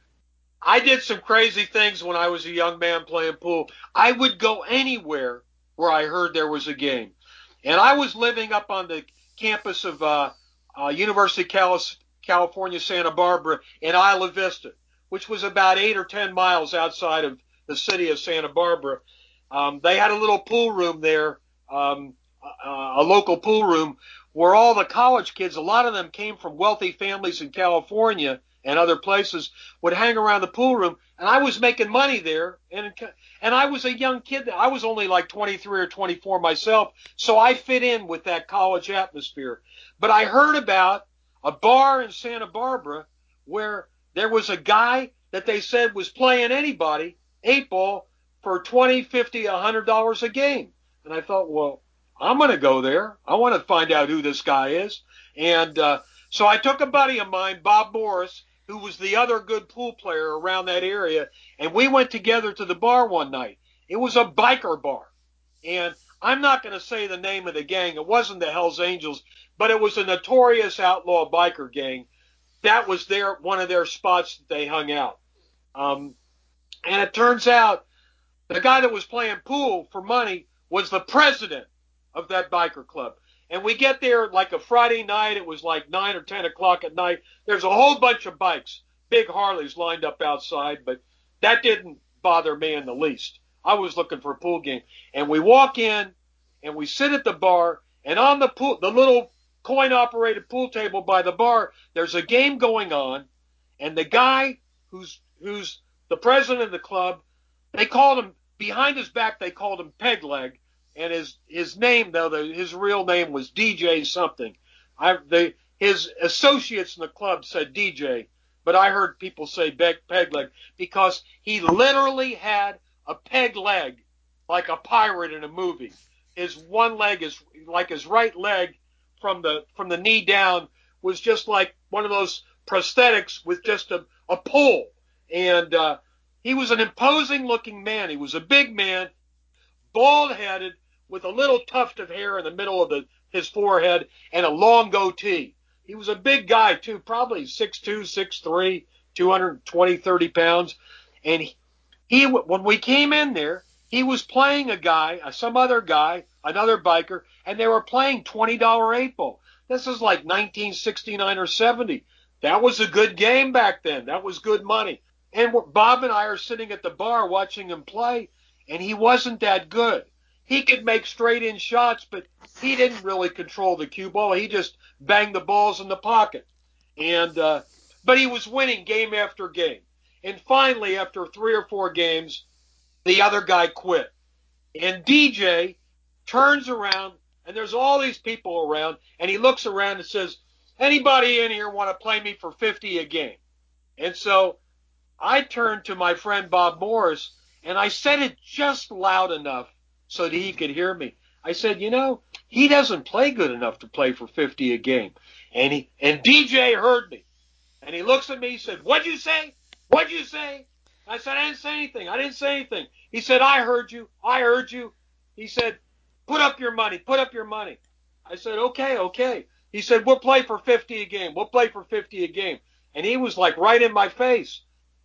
I did some crazy things when I was a young man playing pool. I would go anywhere where I heard there was a game. And I was living up on the campus of uh, uh, University of California, Santa Barbara in Isla Vista, which was about eight or ten miles outside of the city of Santa Barbara. Um, they had a little pool room there, um, uh, a local pool room, where all the college kids, a lot of them came from wealthy families in California and other places, would hang around the pool room, and I was making money there, and and I was a young kid. I was only like twenty-three or twenty-four myself, so I fit in with that college atmosphere. But I heard about a bar in Santa Barbara where there was a guy that they said was playing anybody, eight ball, for twenty, fifty, a hundred dollars a game. And I thought, well, I'm going to go there. I want to find out who this guy is. And uh, so I took a buddy of mine, Bob Morris, who was the other good pool player around that area, and we went together to the bar one night. It was a biker bar. And I'm not going to say the name of the gang. It wasn't the Hells Angels, but it was a notorious outlaw biker gang. That was their one of their spots that they hung out. Um, and it turns out the guy that was playing pool for money was the president of that biker club. And we get there like a Friday night. It was like nine or ten o'clock at night. There's a whole bunch of bikes, big Harleys lined up outside, but that didn't bother me in the least. I was looking for a pool game. And we walk in and we sit at the bar, and on the pool, the little coin-operated pool table by the bar, there's a game going on, and the guy who's who's the president of the club, they called him, behind his back, they called him Peg Leg. And his his name, though, the, his real name was D J something. I they his associates in the club said D J, but I heard people say peg, peg leg because he literally had a peg leg like a pirate in a movie. His one leg is like his right leg from the from the knee down was just like one of those prosthetics with just a, a pole. And uh, he was an imposing looking man. He was a big man, bald headed, with a little tuft of hair in the middle of the, his forehead and a long goatee. He was a big guy, too, probably six two, six three, two hundred twenty, thirty pounds. And he, he, when we came in there, he was playing a guy, some other guy, another biker, and they were playing twenty dollar eight ball. This is like nineteen sixty-nine or seventy. That was a good game back then. That was good money. And Bob and I are sitting at the bar watching him play, and he wasn't that good. He could make straight-in shots, but he didn't really control the cue ball. He just banged the balls in the pocket. And uh, but he was winning game after game. And finally, after three or four games, the other guy quit. And D J turns around, and there's all these people around, and he looks around and says, anybody in here want to play me for fifty a game? And so I turned to my friend Bob Morris, and I said it just loud enough so that he could hear me. I said, you know, he doesn't play good enough to play for fifty a game. And he and D J heard me. And he looks at me, he said, what'd you say? What'd you say? I said, I didn't say anything. I didn't say anything. He said, I heard you. I heard you. He said, put up your money. Put up your money. I said, okay, okay. He said, we'll play for fifty a game. We'll play for fifty a game. And he was like right in my face.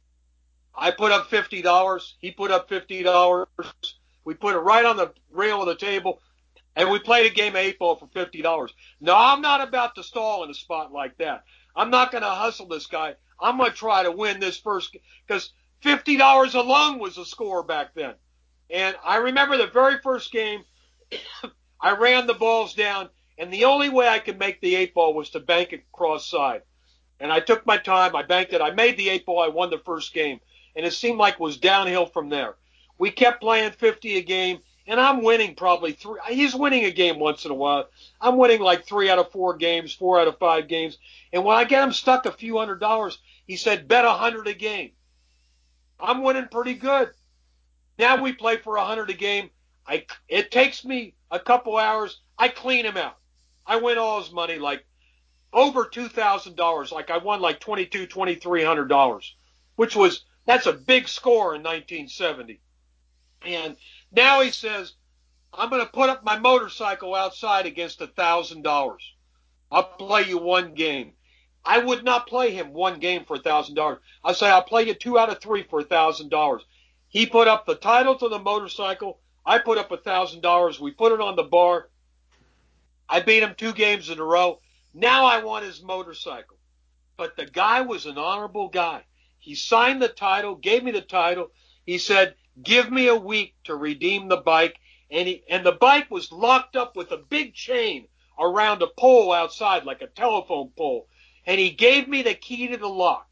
I put up fifty dollars. He put up fifty dollars. We put it right on the rail of the table. And we played a game of eight ball for fifty dollars. No, I'm not about to stall in a spot like that. I'm not going to hustle this guy. I'm going to try to win this first, because fifty dollars alone was a score back then. And I remember the very first game, I ran the balls down, and the only way I could make the eight ball was to bank it cross side. And I took my time. I banked it. I made the eight ball. I won the first game. And it seemed like it was downhill from there. We kept playing fifty a game. And I'm winning probably three. He's winning a game once in a while. I'm winning like three out of four games, four out of five games. And when I get him stuck a few hundred dollars, he said, bet a hundred a game. I'm winning pretty good. Now we play for a hundred a game. I, it takes me a couple hours. I clean him out. I win all his money, like over two thousand dollars. Like I won like twenty-two, twenty-three hundred dollars, which was, that's a big score in nineteen seventy. And now he says, I'm going to put up my motorcycle outside against a thousand dollars. I'll play you one game. I would not play him one game for a thousand dollars. I say, I'll play you two out of three for a thousand dollars. He put up the title to the motorcycle. I put up a thousand dollars. We put it on the bar. I beat him two games in a row. Now I want his motorcycle. But the guy was an honorable guy. He signed the title, gave me the title. He said, give me a week to redeem the bike. And he, and the bike was locked up with a big chain around a pole outside, like a telephone pole. And he gave me the key to the lock.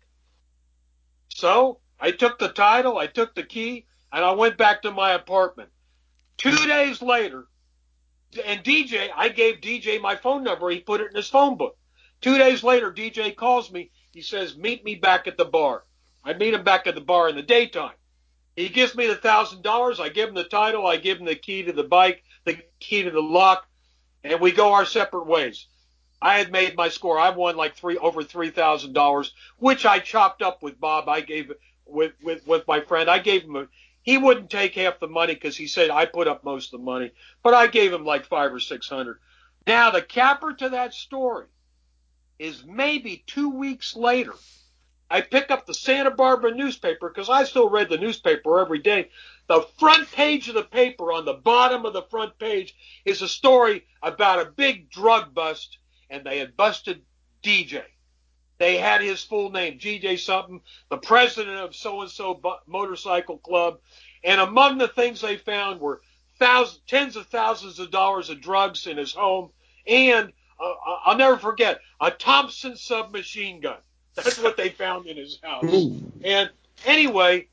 So I took the title, I took the key, and I went back to my apartment. Two days later, and D J, I gave D J my phone number. He put it in his phone book. Two days later, D J calls me. He says, meet me back at the bar. I meet him back at the bar in the daytime. He gives me the thousand dollars. I give him the title. I give him the key to the bike, the key to the lock, and we go our separate ways. I had made my score. I won like three over three thousand dollars, which I chopped up with Bob. I gave with with with my friend. I gave him a. He wouldn't take half the money because he said I put up most of the money, but I gave him like five or six hundred. Now the capper to that story is maybe two weeks later. I pick up the Santa Barbara newspaper because I still read the newspaper every day. The front page of the paper, on the bottom of the front page, is a story about a big drug bust, and they had busted D J. They had his full name, D J something, the president of so-and-so motorcycle club. And among the things they found were thousands, tens of thousands of dollars of drugs in his home, and uh, I'll never forget, a Thompson submachine gun. That's what they found in his house. Ooh. And anyway,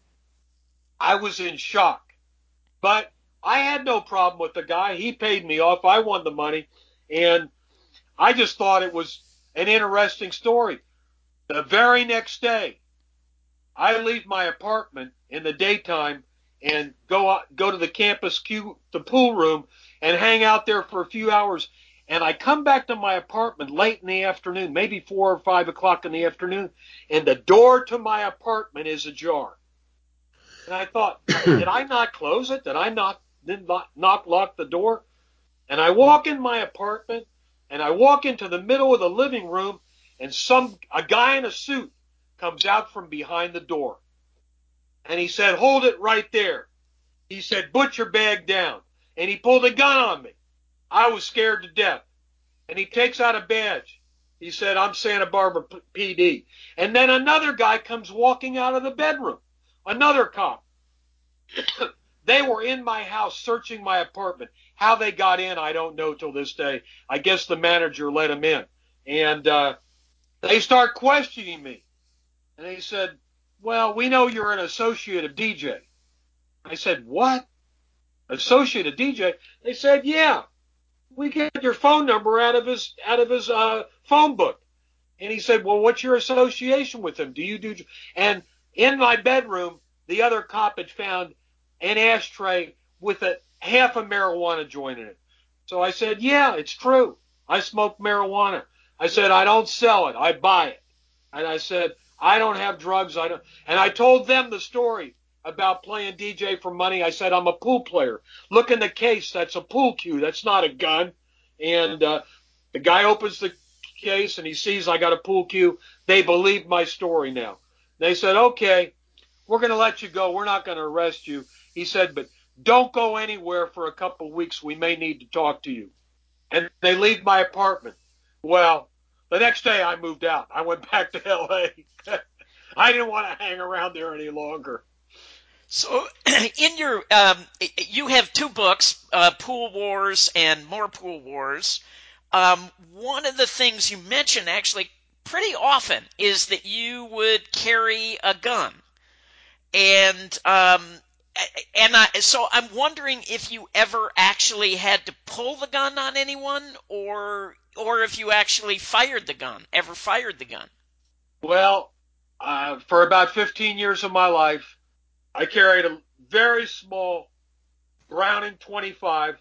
I was in shock. But I had no problem with the guy. He paid me off. I won the money. And I just thought it was an interesting story. The very next day, I leave my apartment in the daytime and go out, go to the campus queue, the pool room, and hang out there for a few hours. And I come back to my apartment late in the afternoon, maybe four or five o'clock in the afternoon, and the door to my apartment is ajar. And I thought, did I not close it? Did I not, did not, not lock the door? And I walk in my apartment, and I walk into the middle of the living room, and some a guy in a suit comes out from behind the door. And he said, hold it right there. He said, put your bag down. And he pulled a gun on me. I was scared to death. And he takes out a badge. He said, I'm Santa Barbara P D. And then another guy comes walking out of the bedroom. Another cop. They were in my house searching my apartment. How they got in, I don't know till this day. I guess the manager let them in. And uh, they start questioning me. And they said, well, we know you're an associate of D J. I said, what? Associate of D J? They said, yeah. We get your phone number out of his out of his uh, phone book. And he said, well, what's your association with him? Do you do? And in my bedroom, the other cop had found an ashtray with an half a marijuana joint in it. So I said, yeah, it's true. I smoke marijuana. I said, I don't sell it. I buy it. And I said, I don't have drugs. I don't. And I told them the story about playing D J for money. I said, I'm a pool player. Look in the case. That's a pool cue. That's not a gun. And uh, the guy opens the case and he sees I got a pool cue. They believe my story now. They said, okay, we're going to let you go. We're not going to arrest you. He said, but don't go anywhere for a couple of weeks. We may need to talk to you. And they leave my apartment. Well, the next day I moved out. I went back to L A. I didn't want to hang around there any longer. So, in your, um, you have two books, uh, Pool Wars and More Pool Wars. Um, one of the things you mention actually pretty often is that you would carry a gun. And, um, and I, so I'm wondering if you ever actually had to pull the gun on anyone, or, or if you actually fired the gun, ever fired the gun. Well, uh, for about fifteen years of my life, I carried a very small Browning twenty-five.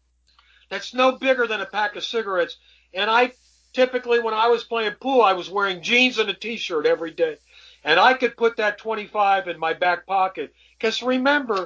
That's no bigger than a pack of cigarettes. And I typically, when I was playing pool, I was wearing jeans and a t-shirt every day. And I could put that twenty-five in my back pocket. Because remember,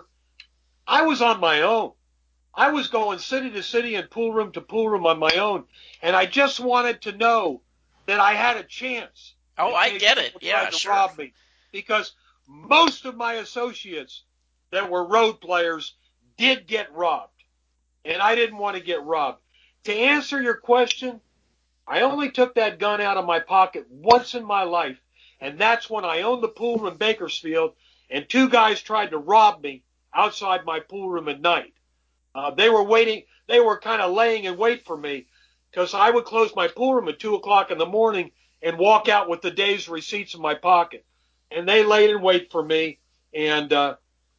I was on my own. I was going city to city and pool room to pool room on my own. And I just wanted to know that I had a chance. Oh, I get it. Yeah, to sure. rob me. Because most of my associates that were road players did get robbed. And I didn't want to get robbed. To answer your question, I only took that gun out of my pocket once in my life, and that's when I owned the pool room in Bakersfield, and two guys tried to rob me outside my pool room at night. Uh, they were waiting. They were kind of laying in wait for me because I would close my pool room at two o'clock in the morning and walk out with the day's receipts in my pocket. And they laid in wait for me, and uh,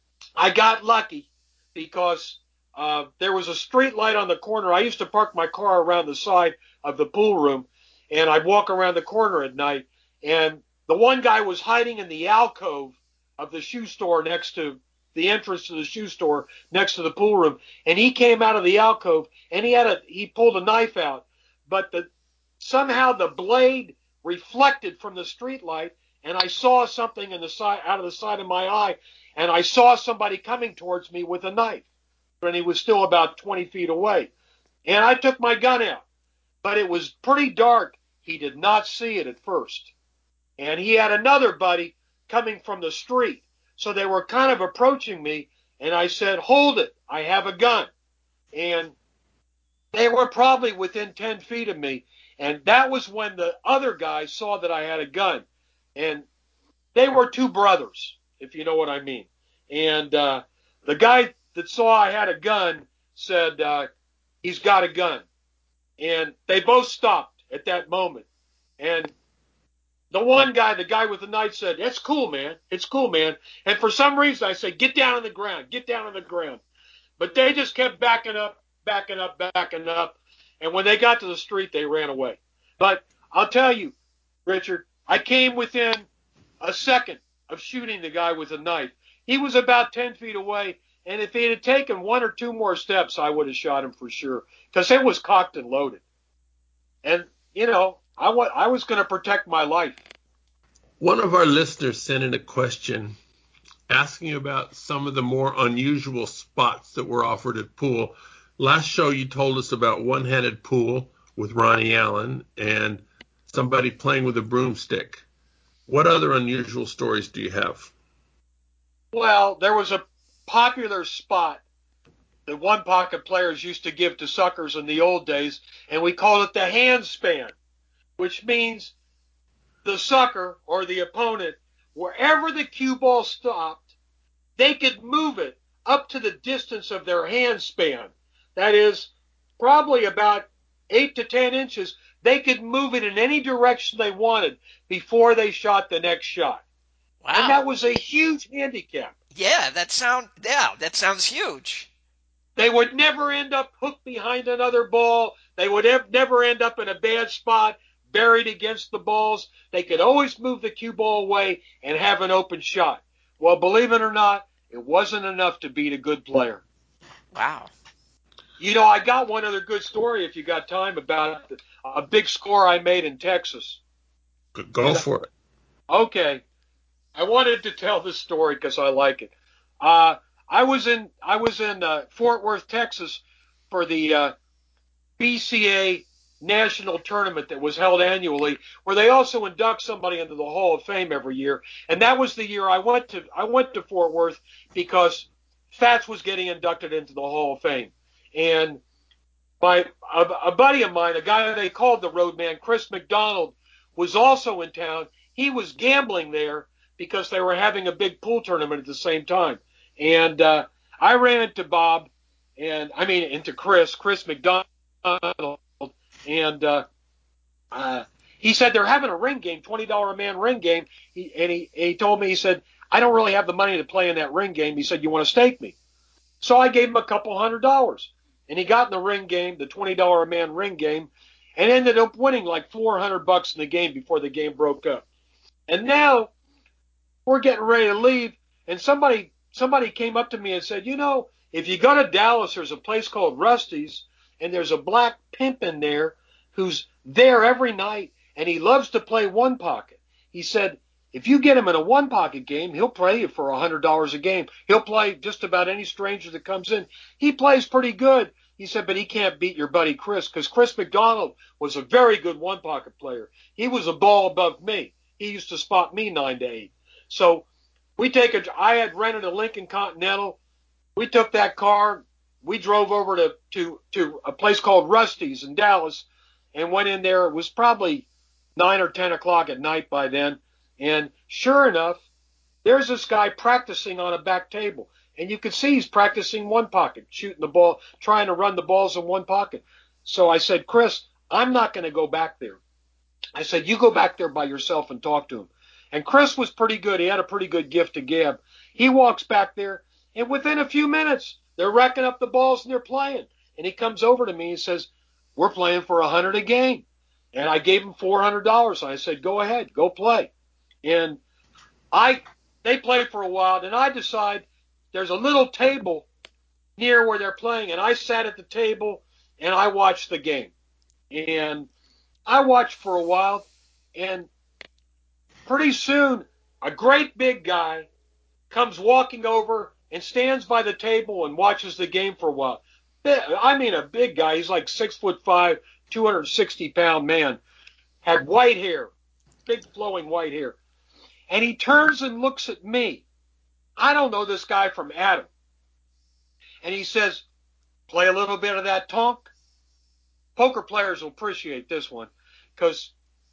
I got lucky because uh, there was a street light on the corner. I used to park my car around the side of the pool room, and I'd walk around the corner at night, and the one guy was hiding in the alcove of the shoe store next to the entrance to the shoe store next to the pool room, and he came out of the alcove, and he had a he pulled a knife out, but the somehow the blade reflected from the street light, and I saw something in the side out of the side of my eye, and I saw somebody coming towards me with a knife, and he was still about twenty feet away, and I took my gun out, but it was pretty dark. He did not see it at first, and he had another buddy coming from the street. So they were kind of approaching me, and I said, hold it, I have a gun. And they were probably within ten feet of me, and that was when the other guy saw that I had a gun. And they were two brothers, if you know what I mean. And uh, the guy that saw I had a gun said, uh, he's got a gun. And they both stopped at that moment. And the one guy, the guy with the knife, said, "It's cool, man. It's cool, man." And for some reason, I said, "Get down on the ground. Get down on the ground." But they just kept backing up, backing up, backing up. And when they got to the street, they ran away. But I'll tell you, Richard, I came within a second of shooting the guy with a knife. He was about ten feet away. And if he had taken one or two more steps, I would have shot him for sure. Because it was cocked and loaded. And, you know, I, wa- I was going to protect my life. One of our listeners sent in a question asking about some of the more unusual spots that were offered at pool. Last show you told us about one-handed pool with Ronnie Allen and somebody playing with a broomstick. What other unusual stories do you have? Well, there was a popular spot that one pocket players used to give to suckers in the old days, and we called it the handspan, which means the sucker or the opponent, wherever the cue ball stopped, they could move it up to the distance of their handspan. That is probably about eight to ten inches. They could move it in any direction they wanted before they shot the next shot. Wow. And that was a huge handicap. Yeah, that sound yeah, that sounds huge. They would never end up hooked behind another ball. They would ev- never end up in a bad spot, buried against the balls. They could always move the cue ball away and have an open shot. Well, believe it or not, it wasn't enough to beat a good player. Wow. You know, I got one other good story if you got time about a big score I made in Texas. Go for it. Okay. I wanted to tell this story because I like it. Uh, I was in I was in uh, Fort Worth, Texas, for the uh, B C A national tournament that was held annually, where they also induct somebody into the Hall of Fame every year. And that was the year I went to I went to Fort Worth because Fats was getting inducted into the Hall of Fame. And my a, a buddy of mine, a guy they called the Roadman, Chris McDonald, was also in town. He was gambling there because they were having a big pool tournament at the same time. And uh, I ran into Bob, and I mean into Chris, Chris McDonald, and uh, uh, he said they're having a ring game, twenty dollar a man ring game. He, and he, he told me, he said, I don't really have the money to play in that ring game. He said, you want to stake me? So I gave him a couple hundred dollars. And he got in the ring game, the twenty dollar a man ring game, and ended up winning like four hundred bucks in the game before the game broke up. And now we're getting ready to leave, and somebody somebody came up to me and said, you know, if you go to Dallas, there's a place called Rusty's, and there's a black pimp in there who's there every night, and he loves to play one pocket. He said, if you get him in a one pocket game, he'll play you for a hundred dollars a game. He'll play just about any stranger that comes in. He plays pretty good. He said, but he can't beat your buddy Chris, because Chris McDonald was a very good one pocket player. He was a ball above me. He used to spot me nine to eight. So we take a. I had rented a Lincoln Continental. We took that car. We drove over to to to a place called Rusty's in Dallas, and went in there. It was probably nine or ten o'clock at night by then. And sure enough, there's this guy practicing on a back table. And you can see he's practicing one pocket, shooting the ball, trying to run the balls in one pocket. So I said, Chris, I'm not going to go back there. I said, you go back there by yourself and talk to him. And Chris was pretty good. He had a pretty good gift to gab. He walks back there, and within a few minutes, they're racking up the balls and they're playing. And he comes over to me and says, we're playing for a hundred a game. And I gave him four hundred dollars. I said, go ahead, go play. And I, they play for a while, and I decide there's a little table near where they're playing, and I sat at the table and I watched the game. And I watched for a while, and pretty soon a great big guy comes walking over and stands by the table and watches the game for a while. I mean, a big guy. He's like six foot five, two hundred sixty pound man. Had white hair, big flowing white hair. And he turns and looks at me. I don't know this guy from Adam. And he says, play a little bit of that Tonk. Poker players will appreciate this one because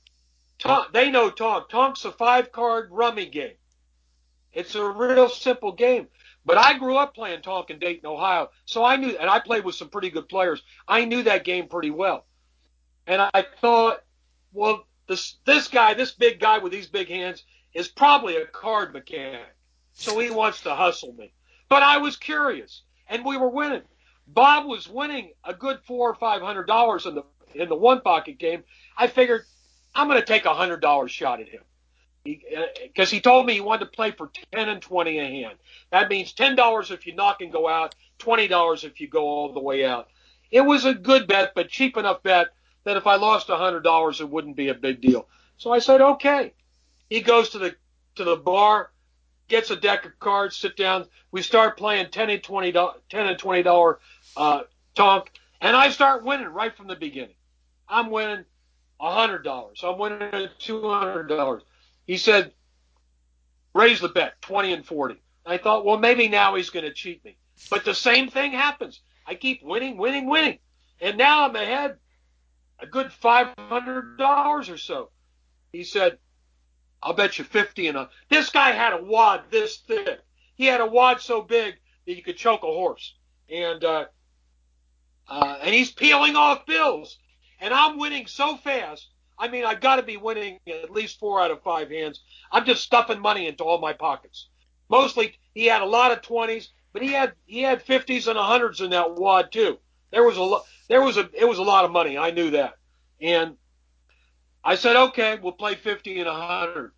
they know Tonk. Tonk's a five-card rummy game. It's a real simple game. But I grew up playing Tonk in Dayton, Ohio, so I knew, and I played with some pretty good players. I knew that game pretty well. And I thought, well, this this guy, this big guy with these big hands, is probably a card mechanic. So he wants to hustle me. But I was curious, and we were winning. Bob was winning a good four or five hundred dollars in the in the one pocket game. I figured I'm going to take a hundred dollar shot at him because he, uh, he told me he wanted to play for ten and twenty a hand. That means ten dollars if you knock and go out, twenty dollars if you go all the way out. It was a good bet, but cheap enough bet that if I lost a hundred dollars, it wouldn't be a big deal. So I said, okay. He goes to the to the bar, gets a deck of cards, sit down. We start playing ten and twenty ten and twenty dollar uh, Tonk, and I start winning right from the beginning. I'm winning a hundred dollars. I'm winning two hundred dollars. He said, raise the bet, twenty and forty. I thought, well, maybe now he's going to cheat me. But the same thing happens. I keep winning, winning, winning, and now I'm ahead a good five hundred dollars or so. He said, I'll bet you fifty and a. This guy had a wad this thick. He had a wad so big that you could choke a horse. And uh, uh, and he's peeling off bills. And I'm winning so fast. I mean, I've got to be winning at least four out of five hands. I'm just stuffing money into all my pockets. Mostly, he had a lot of twenties, but he had he had fifties and hundreds in that wad too. There was a lot. There was a. It was a lot of money. I knew that. And I said, okay, we'll play fifty and a hundred.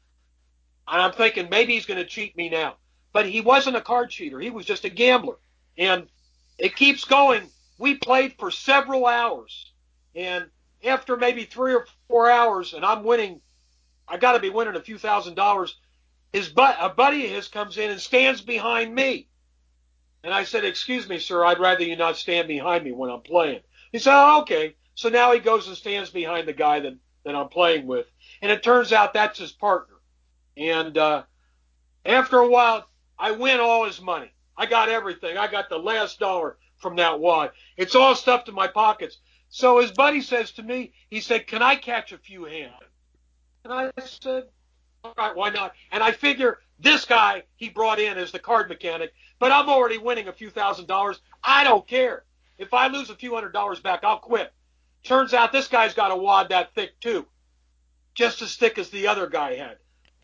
And I'm thinking maybe he's going to cheat me now. But he wasn't a card cheater. He was just a gambler. And it keeps going. We played for several hours. And after maybe three or four hours, and I'm winning, I got to be winning a few thousand dollars, his bu- a buddy of his comes in and stands behind me. And I said, excuse me, sir, I'd rather you not stand behind me when I'm playing. He said, oh, okay. So now he goes and stands behind the guy that, that I'm playing with. And it turns out that's his partner. And uh, after a while, I win all his money. I got everything. I got the last dollar from that wad. It's all stuffed in my pockets. So his buddy says to me, he said, can I catch a few hands? And I said, all right, why not? And I figure this guy he brought in as the card mechanic, but I'm already winning a few thousand dollars. I don't care. If I lose a few hundred dollars back, I'll quit. Turns out this guy's got a wad that thick too, just as thick as the other guy had.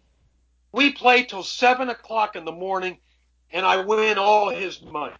We play till seven o'clock in the morning, and I win all his money.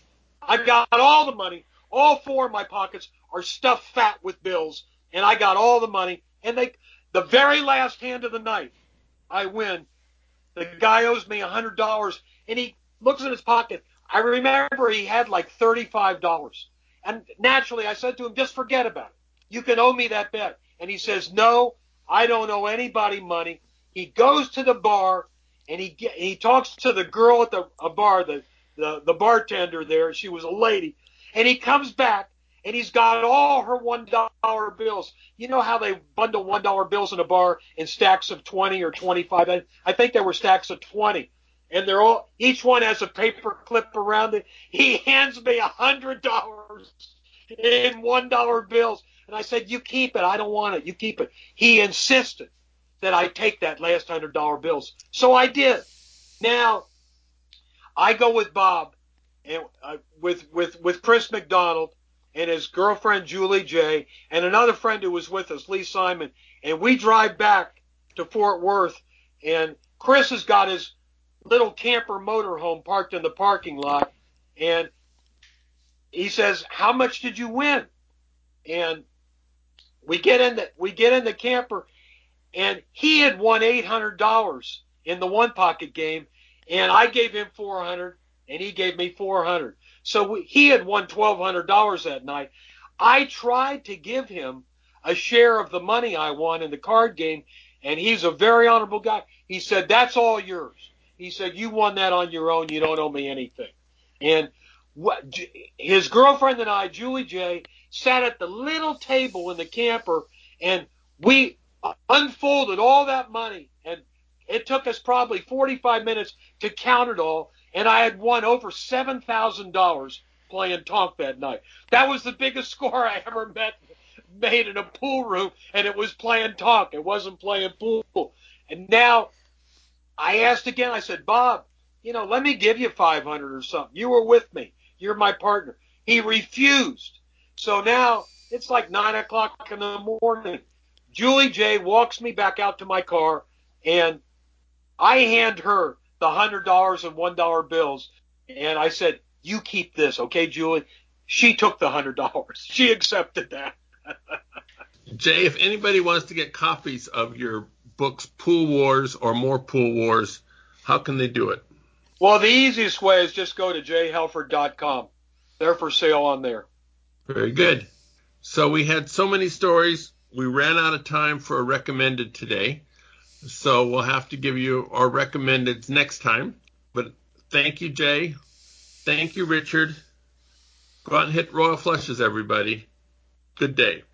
I got all the money. All four of my pockets are stuffed fat with bills, and I got all the money. And they, the very last hand of the night, I win. The guy owes me one hundred dollars, and he looks in his pocket. I remember he had like thirty-five dollars. And naturally, I said to him, just forget about it. You can owe me that bet. And he says, no, I don't owe anybody money. He goes to the bar, and he get, he talks to the girl at the a bar, the, the, the bartender there. She was a lady. And he comes back, and he's got all her one dollar bills. You know how they bundle one dollar bills in a bar in stacks of twenty or twenty-five? I, I think there were stacks of twenty. And they're all, each one has a paper clip around it. He hands me one hundred dollars in one dollar bills. And I said, you keep it. I don't want it. You keep it. He insisted that I take that last one hundred dollar bills. So I did. Now, I go with Bob and uh, with, with, with Chris McDonald and his girlfriend, Julie J., and another friend who was with us, Lee Simon. And we drive back to Fort Worth, and Chris has got his little camper motorhome parked in the parking lot. And he says, how much did you win? And we get in the, we get in the camper, and he had won eight hundred dollars in the one pocket game, and I gave him four hundred dollars, and he gave me four hundred dollars. So we, he had won twelve hundred dollars that night. I tried to give him a share of the money I won in the card game, and he's a very honorable guy. He said, that's all yours. He said, you won that on your own. You don't owe me anything. And what, his girlfriend and I, Julie J., sat at the little table in the camper, and we unfolded all that money, and it took us probably forty-five minutes to count it all, and I had won over seven thousand dollars playing Tonk that night. That was the biggest score I ever met, made in a pool room, and it was playing Tonk. It wasn't playing pool. And now I asked again, I said, Bob, you know, let me give you five hundred or something. You were with me. You're my partner. He refused. So now it's like nine o'clock in the morning. Julie J. walks me back out to my car, and I hand her the one hundred dollars and one dollar bills. And I said, you keep this, okay, Julie? She took the one hundred dollars. She accepted that. Jay, if anybody wants to get copies of your books, Pool Wars or More Pool Wars, how can they do it? Well, the easiest way is just go to j helford dot com. They're for sale on there. Very good. So we had so many stories. We ran out of time for a recommended today. So we'll have to give you our recommendeds next time. But thank you, Jay. Thank you, Richard. Go out and hit royal flushes, everybody. Good day.